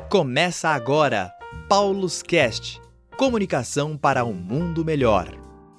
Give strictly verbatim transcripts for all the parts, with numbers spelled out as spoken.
Começa agora, Paulus Cast, comunicação para um mundo melhor.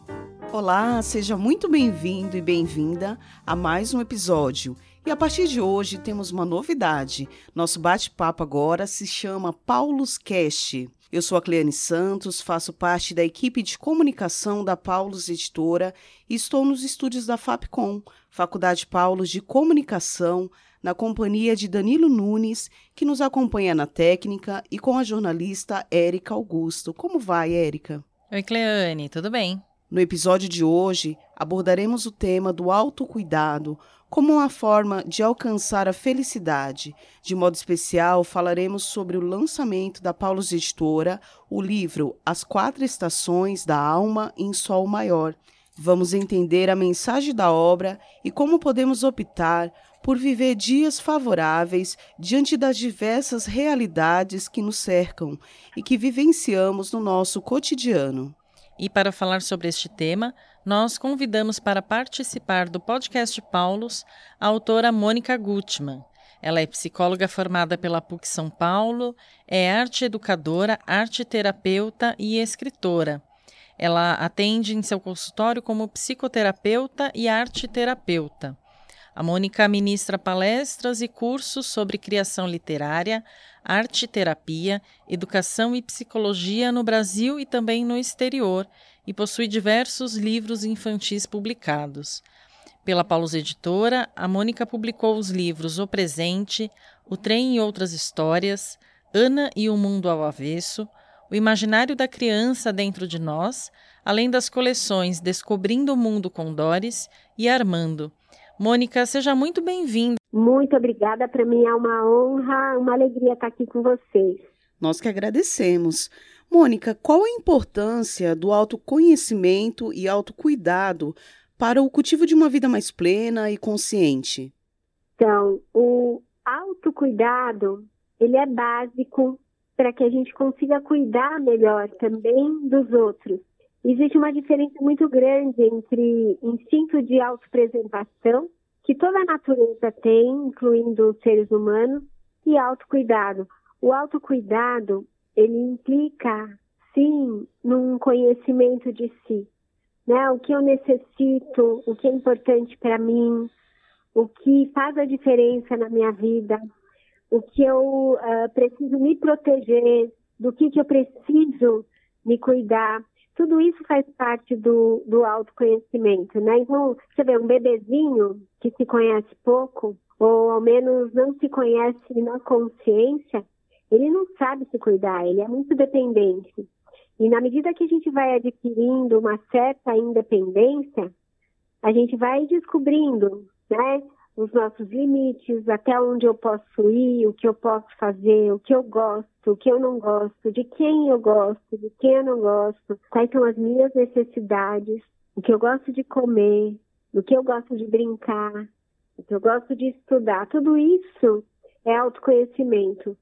Olá, seja muito bem-vindo e bem-vinda a mais um episódio. E a partir de hoje temos uma novidade. Nosso bate-papo agora se chama Paulus Cast. Eu sou a Cleane Santos, faço parte da equipe de comunicação da Paulus Editora e estou nos estúdios da Fapcom, Faculdade Paulus de Comunicação, na companhia de Danilo Nunes, que nos acompanha na técnica, e com a jornalista Érica Augusto. Como vai, Érica? Oi, Cleane, tudo bem? No episódio de hoje, abordaremos o tema do autocuidado como uma forma de alcançar a felicidade. De modo especial, falaremos sobre o lançamento da Paulus Editora, o livro As Quatro Estações da Alma em Sol Maior. Vamos entender a mensagem da obra e como podemos optar por viver dias favoráveis diante das diversas realidades que nos cercam e que vivenciamos no nosso cotidiano. E para falar sobre este tema, nós convidamos para participar do podcast Paulus a autora Mônica Gutmann. Ela é psicóloga formada pela P U C São Paulo, é arte-educadora, arte-terapeuta e escritora. Ela atende em seu consultório como psicoterapeuta e arte-terapeuta. A Mônica ministra palestras e cursos sobre criação literária, arte-terapia, educação e psicologia no Brasil e também no exterior, e possui diversos livros infantis publicados. Pela Paulus Editora, a Mônica publicou os livros O Presente, O Trem e Outras Histórias, Ana e o Mundo ao Avesso, O Imaginário da Criança Dentro de Nós, além das coleções Descobrindo o Mundo com Doris e Armando. Mônica, seja muito bem-vinda. Muito obrigada, para mim é uma honra, uma alegria estar aqui com vocês. Nós que agradecemos. Mônica, qual a importância do autoconhecimento e autocuidado para o cultivo de uma vida mais plena e consciente? Então, o autocuidado, ele é básico para que a gente consiga cuidar melhor também dos outros. Existe uma diferença muito grande entre instinto de autopreservação, que toda a natureza tem, incluindo os seres humanos, e autocuidado. O autocuidado, ele implica, sim, num conhecimento de si, né? O que eu necessito, o que é importante para mim, o que faz a diferença na minha vida, o que eu uh, preciso me proteger, do que, que eu preciso me cuidar. Tudo isso faz parte do, do autoconhecimento, né? Então, você vê, um bebezinho que se conhece pouco, ou ao menos não se conhece na consciência, ele não sabe se cuidar, ele é muito dependente. E na medida que a gente vai adquirindo uma certa independência, a gente vai descobrindo, né, os nossos limites, até onde eu posso ir, o que eu posso fazer, o que eu gosto, o que eu não gosto, de quem eu gosto, de quem eu não gosto, quais são as minhas necessidades, o que eu gosto de comer, do que eu gosto de brincar, o que eu gosto de estudar. Tudo isso é autoconhecimento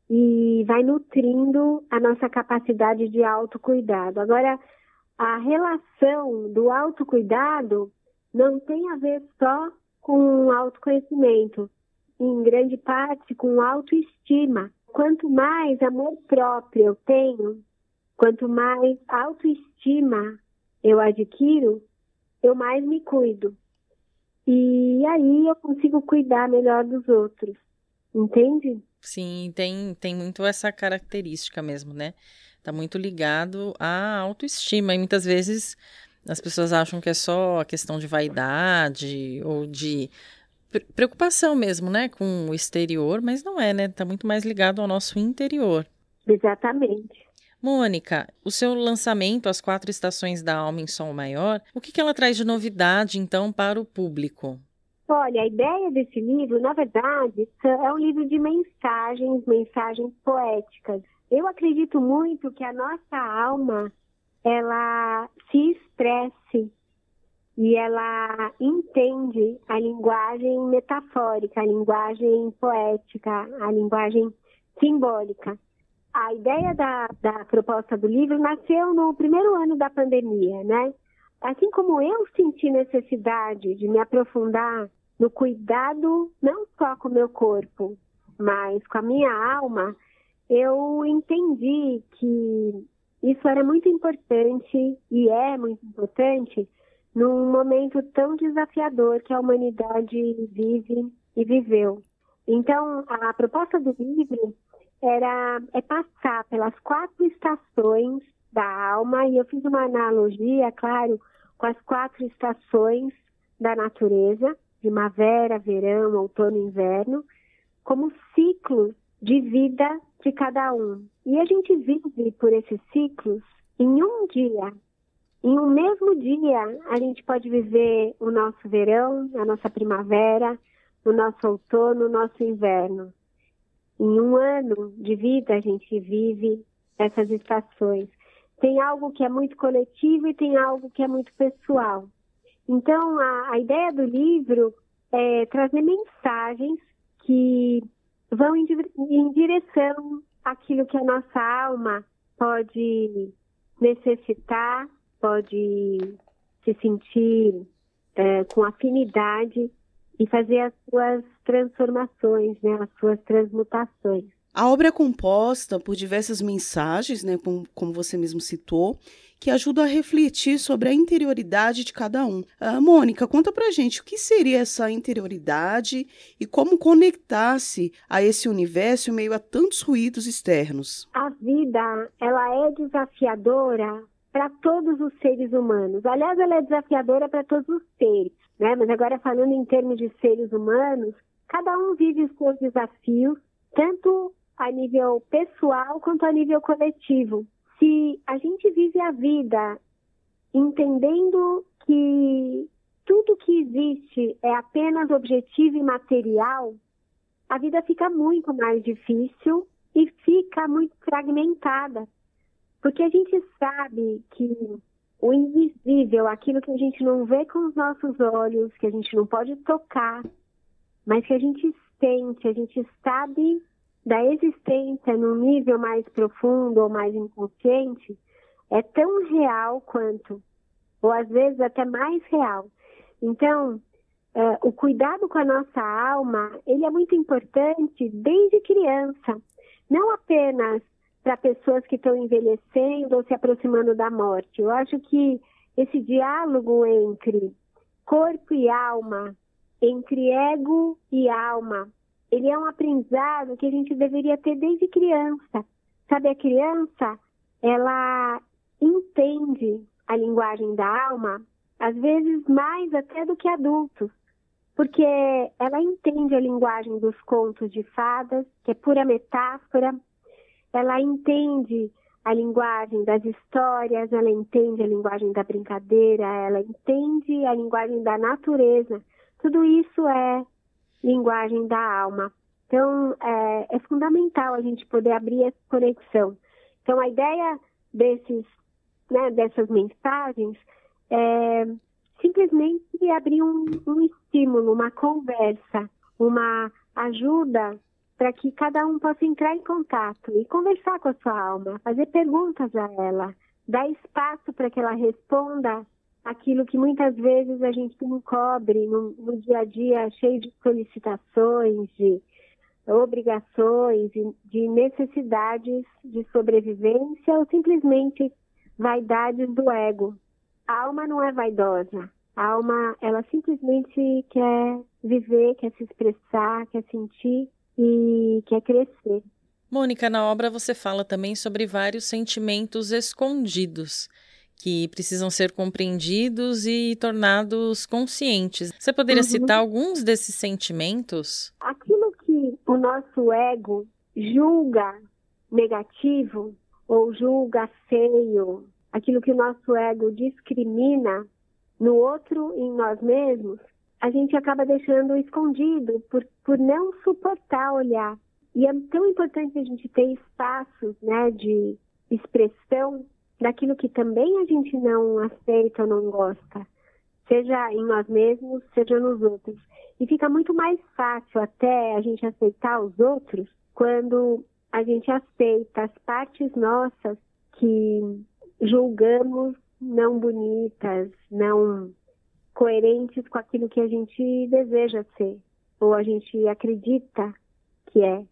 e vai nutrindo a nossa capacidade de autocuidado. Agora, a relação do autocuidado não tem a ver só com autoconhecimento, em grande parte com autoestima. Quanto mais amor próprio eu tenho, quanto mais autoestima eu adquiro, eu mais me cuido. E aí eu consigo cuidar melhor dos outros, entende? Sim, tem, tem muito essa característica mesmo, né? Tá muito ligado à autoestima, e muitas vezes as pessoas acham que é só a questão de vaidade ou de preocupação mesmo, né, com o exterior, mas não é, né? Tá muito mais ligado ao nosso interior. Exatamente. Mônica, o seu lançamento, As Quatro Estações da Alma em Sol Maior, o que que ela traz de novidade, então, para o público? Olha, a ideia desse livro, na verdade, é um livro de mensagens, mensagens poéticas. Eu acredito muito que a nossa alma, ela se expresse e ela entende a linguagem metafórica, a linguagem poética, a linguagem simbólica. A ideia da, da proposta do livro nasceu no primeiro ano da pandemia, né? Assim como eu senti necessidade de me aprofundar no cuidado não só com o meu corpo, mas com a minha alma, eu entendi que isso era muito importante e é muito importante num momento tão desafiador que a humanidade vive e viveu. Então, a proposta do livro era é passar pelas quatro estações da alma, e eu fiz uma analogia, claro, com as quatro estações da natureza, primavera, verão, outono e inverno, como ciclos de vida de cada um. E a gente vive por esses ciclos em um dia. Em um mesmo dia, a gente pode viver o nosso verão, a nossa primavera, o nosso outono, o nosso inverno. Em um ano de vida, a gente vive essas estações. Tem algo que é muito coletivo e tem algo que é muito pessoal. Então, a, a ideia do livro é trazer mensagens que vão em, em direção àquilo que a nossa alma pode necessitar, pode se sentir é, com afinidade e fazer as suas transformações, né, as suas transmutações. A obra é composta por diversas mensagens, né, como, como você mesmo citou, que ajudam a refletir sobre a interioridade de cada um. Ah, Mônica, conta pra gente o que seria essa interioridade e como conectar-se a esse universo em meio a tantos ruídos externos. A vida, ela é desafiadora para todos os seres humanos. Aliás, ela é desafiadora para todos os seres, né? Mas agora, falando em termos de seres humanos, cada um vive os seus desafios, tanto a nível pessoal quanto a nível coletivo. Se a gente vive a vida entendendo que tudo que existe é apenas objetivo e material, a vida fica muito mais difícil e fica muito fragmentada. Porque a gente sabe que o invisível, aquilo que a gente não vê com os nossos olhos, que a gente não pode tocar, mas que a gente sente, a gente sabe da existência num nível mais profundo ou mais inconsciente, é tão real quanto, ou às vezes até mais real. Então, é, o cuidado com a nossa alma, ele é muito importante desde criança, não apenas para pessoas que estão envelhecendo ou se aproximando da morte. Eu acho que esse diálogo entre corpo e alma, entre ego e alma, ele é um aprendizado que a gente deveria ter desde criança. Sabe, a criança, ela entende a linguagem da alma, às vezes mais até do que adultos, porque ela entende a linguagem dos contos de fadas, que é pura metáfora, ela entende a linguagem das histórias, ela entende a linguagem da brincadeira, ela entende a linguagem da natureza. Tudo isso é linguagem da alma. Então, é, é fundamental a gente poder abrir essa conexão. Então, a ideia desses, né, dessas mensagens é simplesmente abrir um, um estímulo, uma conversa, uma ajuda para que cada um possa entrar em contato e conversar com a sua alma, fazer perguntas a ela, dar espaço para que ela responda aquilo que muitas vezes a gente encobre no, no dia a dia, cheio de solicitações, de obrigações, de, de necessidades de sobrevivência ou simplesmente vaidades do ego. A alma não é vaidosa. A alma, ela simplesmente quer viver, quer se expressar, quer sentir e quer crescer. Mônica, na obra você fala também sobre vários sentimentos escondidos que precisam ser compreendidos e tornados conscientes. Você poderia uhum. citar alguns desses sentimentos? Aquilo que o nosso ego julga negativo ou julga feio, aquilo que o nosso ego discrimina no outro e em nós mesmos, a gente acaba deixando escondido por, por não suportar olhar. E é tão importante a gente ter espaços, né, de expressão daquilo que também a gente não aceita ou não gosta, seja em nós mesmos, seja nos outros. E fica muito mais fácil até a gente aceitar os outros quando a gente aceita as partes nossas que julgamos não bonitas, não coerentes com aquilo que a gente deseja ser, ou a gente acredita que é.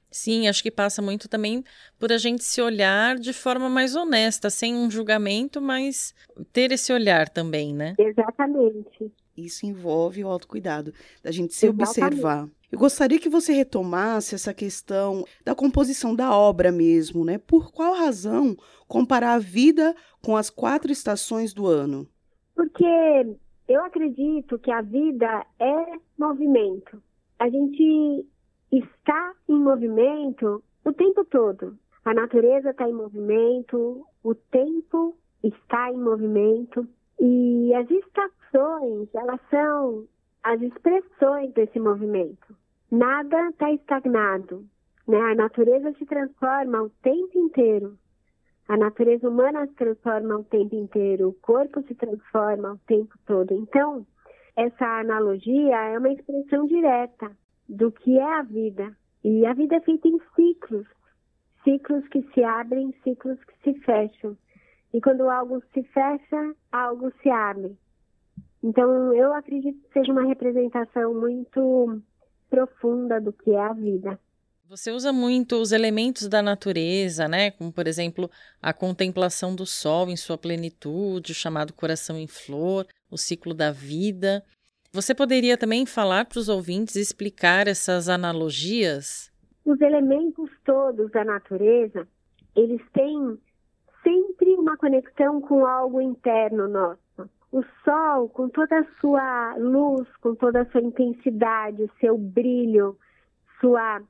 Sim, acho que passa muito também por a gente se olhar de forma mais honesta, sem um julgamento, mas ter esse olhar também, né? Exatamente. Isso envolve o autocuidado, da gente se Exatamente. observar. Eu gostaria que você retomasse essa questão da composição da obra mesmo, né? Por qual razão comparar a vida com as quatro estações do ano? Porque eu acredito que a vida é movimento. A gente está em movimento o tempo todo. A natureza está em movimento, o tempo está em movimento. E as estações, elas são as expressões desse movimento. Nada está estagnado, né? A natureza se transforma o tempo inteiro. A natureza humana se transforma o tempo inteiro. O corpo se transforma o tempo todo. Então, essa analogia é uma expressão direta do que é a vida. E a vida é feita em ciclos. Ciclos que se abrem, ciclos que se fecham. E quando algo se fecha, algo se abre. Então, eu acredito que seja uma representação muito profunda do que é a vida. Você usa muito os elementos da natureza, né? Como, por exemplo, a contemplação do sol em sua plenitude, o chamado coração em flor, o ciclo da vida. Você poderia também falar para os ouvintes e explicar essas analogias? Os elementos todos da natureza, eles têm sempre uma conexão com algo interno nosso. O sol, com toda a sua luz, com toda a sua intensidade, seu brilho, sua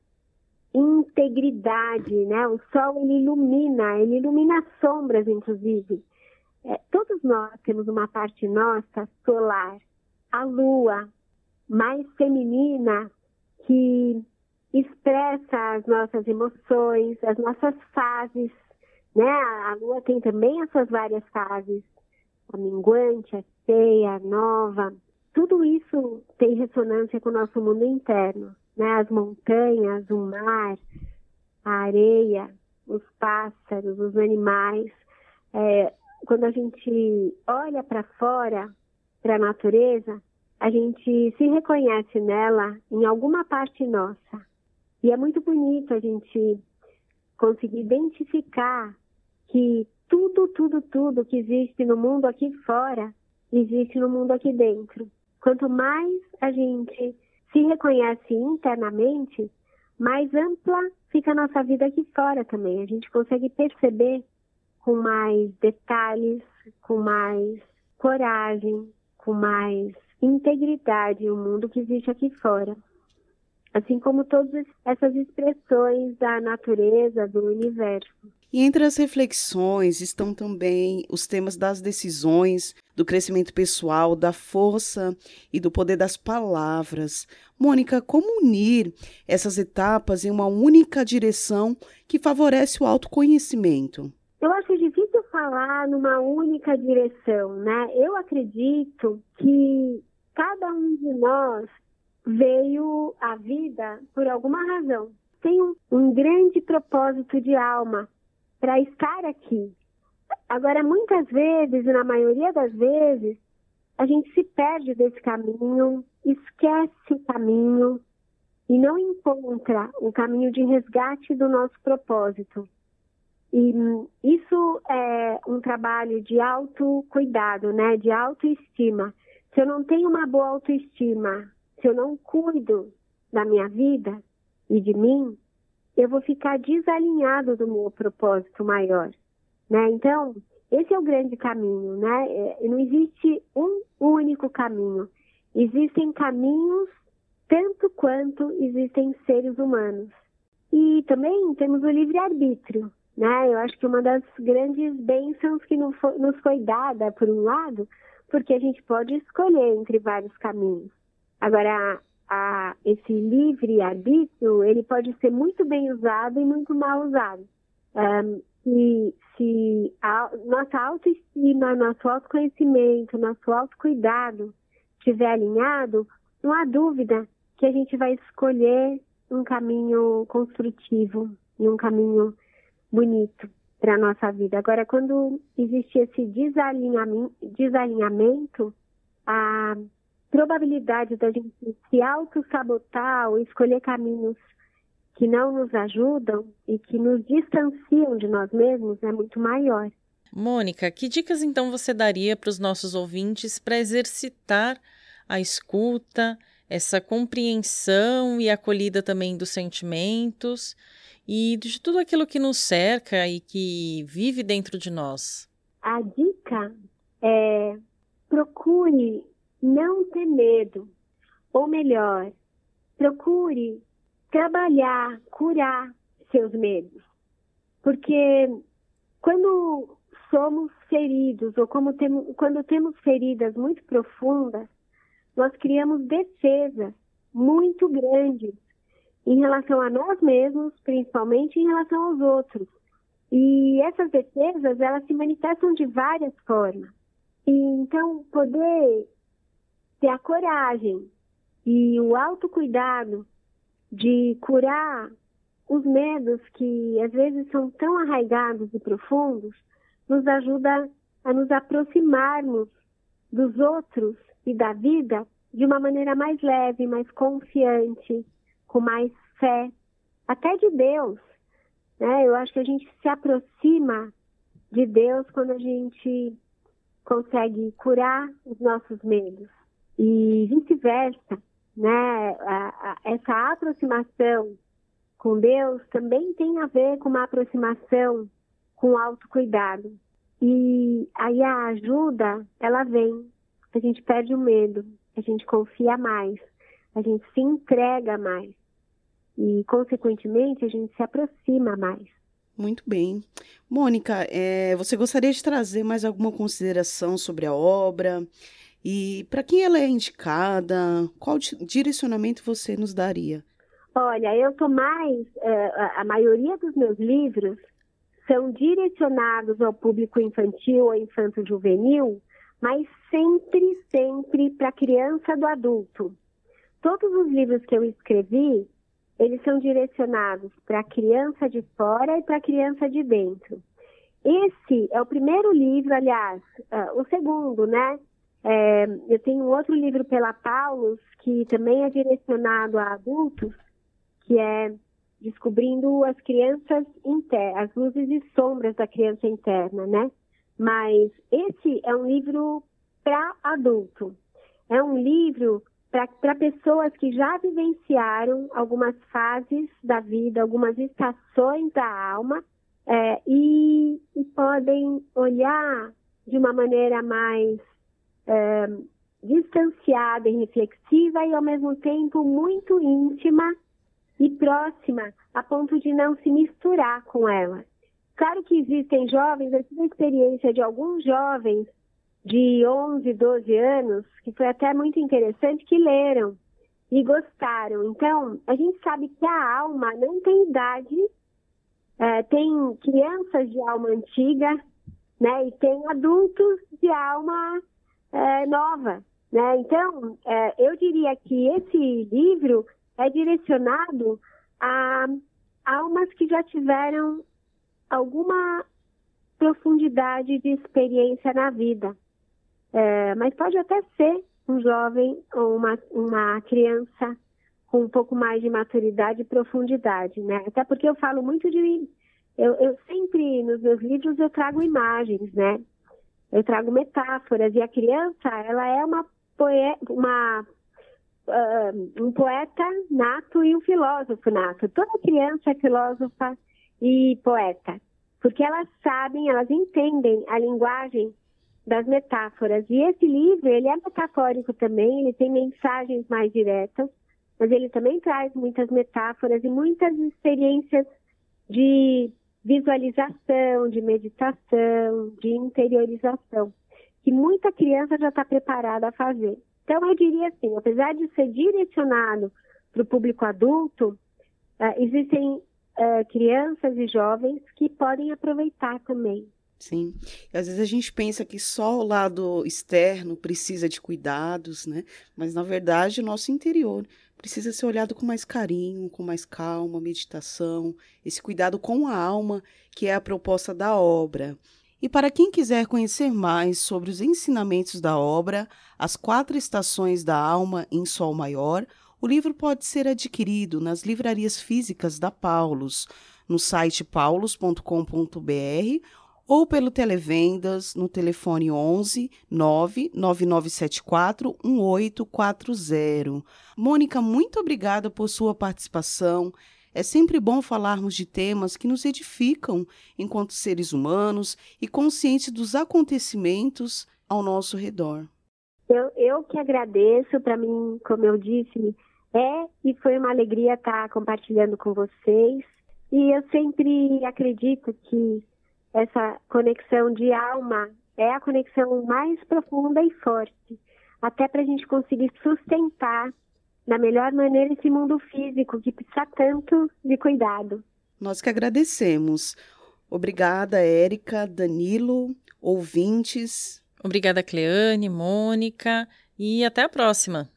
integridade, né? O sol, ele ilumina, ele ilumina as sombras, inclusive. É, todos nós temos uma parte nossa solar, a lua, mais feminina, que expressa as nossas emoções, as nossas fases, né? A lua tem também as suas várias fases, a minguante, a cheia, a nova. Tudo isso tem ressonância com o nosso mundo interno, né? As montanhas, o mar, a areia, os pássaros, os animais. É, quando a gente olha para fora, para a natureza, a gente se reconhece nela em alguma parte nossa. E é muito bonito a gente conseguir identificar que tudo, tudo, tudo que existe no mundo aqui fora, existe no mundo aqui dentro. Quanto mais a gente se reconhece internamente, mais ampla fica a nossa vida aqui fora também. A gente consegue perceber com mais detalhes, com mais coragem, com mais integridade o mundo que existe aqui fora. Assim como todas essas expressões da natureza, do universo. E entre as reflexões estão também os temas das decisões, do crescimento pessoal, da força e do poder das palavras. Mônica, como unir essas etapas em uma única direção que favorece o autoconhecimento? Eu acho difícil falar numa única direção, né? Eu acredito que cada um de nós veio à vida por alguma razão. Tem um, um grande propósito de alma para estar aqui. Agora, muitas vezes, e na maioria das vezes, a gente se perde desse caminho, esquece o caminho e não encontra o caminho de resgate do nosso propósito. E isso é um trabalho de autocuidado, né? De autoestima. Se eu não tenho uma boa autoestima, se eu não cuido da minha vida e de mim, eu vou ficar desalinhado do meu propósito maior, né? Então, esse é o grande caminho, né? Não existe um único caminho. Existem caminhos tanto quanto existem seres humanos. E também temos o livre-arbítrio, né? Eu acho que uma das grandes bênçãos que nos foi dada, por um lado, porque a gente pode escolher entre vários caminhos. Agora, a, esse livre-arbítrio, ele pode ser muito bem usado e muito mal usado. Um, e se a nossa autoestima, nosso autoconhecimento, nosso autocuidado estiver alinhado, não há dúvida que a gente vai escolher um caminho construtivo e um caminho bonito para a nossa vida. Agora, quando existe esse desalinhamento, desalinhamento a probabilidade da gente se auto-sabotar ou escolher caminhos que não nos ajudam e que nos distanciam de nós mesmos é muito maior. Mônica, que dicas então você daria para os nossos ouvintes para exercitar a escuta, essa compreensão e acolhida também dos sentimentos e de tudo aquilo que nos cerca e que vive dentro de nós? A dica é: procure não ter medo, ou melhor, procure trabalhar, curar seus medos. Porque quando somos feridos, ou como temos, quando temos feridas muito profundas, nós criamos defesas muito grandes em relação a nós mesmos, principalmente em relação aos outros. E essas defesas, elas se manifestam de várias formas. E então, poder ter a coragem e o autocuidado de curar os medos que às vezes são tão arraigados e profundos, nos ajuda a nos aproximarmos dos outros e da vida de uma maneira mais leve, mais confiante, com mais fé, até de Deus, né? Eu acho que a gente se aproxima de Deus quando a gente consegue curar os nossos medos. E vice-versa, né? A, a, essa aproximação com Deus também tem a ver com uma aproximação com autocuidado. E aí a ajuda, ela vem, a gente perde o medo, a gente confia mais, a gente se entrega mais e, consequentemente, a gente se aproxima mais. Muito bem. Mônica, é, você gostaria de trazer mais alguma consideração sobre a obra? E para quem ela é indicada? Qual direcionamento você nos daria? Olha, eu tô mais, uh, a maioria dos meus livros são direcionados ao público infantil ou infanto-juvenil, mas sempre, sempre para a criança do adulto. Todos os livros que eu escrevi, eles são direcionados para a criança de fora e para a criança de dentro. Esse é o primeiro livro, aliás, uh, o segundo, né? É, eu tenho um outro livro pela Paulus, que também é direcionado a adultos, que é Descobrindo as Crianças Internas, as Luzes e Sombras da Criança Interna, né? Mas esse é um livro para adulto. É um livro para pessoas que já vivenciaram algumas fases da vida, algumas estações da alma, é, e, e podem olhar de uma maneira mais é, distanciada e reflexiva e, ao mesmo tempo, muito íntima e próxima, a ponto de não se misturar com ela. Claro que existem jovens, eu tive a experiência de alguns jovens de onze, doze anos, que foi até muito interessante, que leram e gostaram. Então, a gente sabe que a alma não tem idade, é, tem crianças de alma antiga, né, e tem adultos de alma é, nova, né? Então, é, eu diria que esse livro é direcionado a almas que já tiveram alguma profundidade de experiência na vida. É, mas pode até ser um jovem ou uma, uma criança com um pouco mais de maturidade e profundidade, né? Até porque eu falo muito de... Eu, eu sempre, nos meus livros, eu trago imagens, né? Eu trago metáforas. E a criança, ela é uma, poe... uma uh, um poeta nato e um filósofo nato. Toda criança é filósofa e poeta, porque elas sabem, elas entendem a linguagem das metáforas. E esse livro, ele é metafórico também, ele tem mensagens mais diretas, mas ele também traz muitas metáforas e muitas experiências de visualização, de meditação, de interiorização, que muita criança já está preparada a fazer. Então, eu diria assim, apesar de ser direcionado para o público adulto, uh, existem uh, crianças e jovens que podem aproveitar também. Sim, e às vezes a gente pensa que só o lado externo precisa de cuidados, né? Mas, na verdade, o nosso interior precisa ser olhado com mais carinho, com mais calma, meditação, esse cuidado com a alma, que é a proposta da obra. E para quem quiser conhecer mais sobre os ensinamentos da obra, As Quatro Estações da Alma em Sol Maior, O livro pode ser adquirido nas livrarias físicas da Paulus, no site paulus ponto com ponto b r ou pelo Televendas no telefone onze, nove nove nove sete quatro, um oito quatro zero. Mônica, muito obrigada por sua participação. É sempre bom falarmos de temas que nos edificam enquanto seres humanos e conscientes dos acontecimentos ao nosso redor. Eu, eu que agradeço, para mim, como eu disse, é e foi uma alegria estar compartilhando com vocês. E eu sempre acredito que essa conexão de alma é a conexão mais profunda e forte, até para a gente conseguir sustentar da melhor maneira esse mundo físico que precisa tanto de cuidado. Nós que agradecemos. Obrigada, Érica, Danilo, ouvintes. Obrigada, Cleane, Mônica, e até a próxima.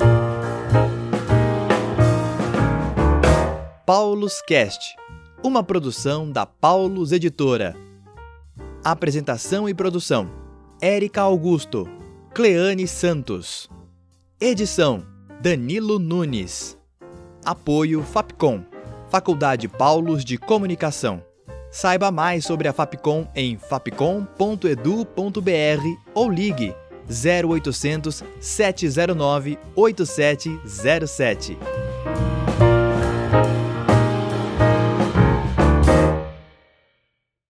Paulus Cast, uma produção da Paulus Editora. Apresentação e produção: Érica Augusto, Cleane Santos. Edição: Danilo Nunes. Apoio Fapcom, Faculdade Paulus de Comunicação. Saiba mais sobre a Fapcom em fapcom ponto edu ponto b r ou ligue zero oitocentos, sete zero nove, oito sete zero sete.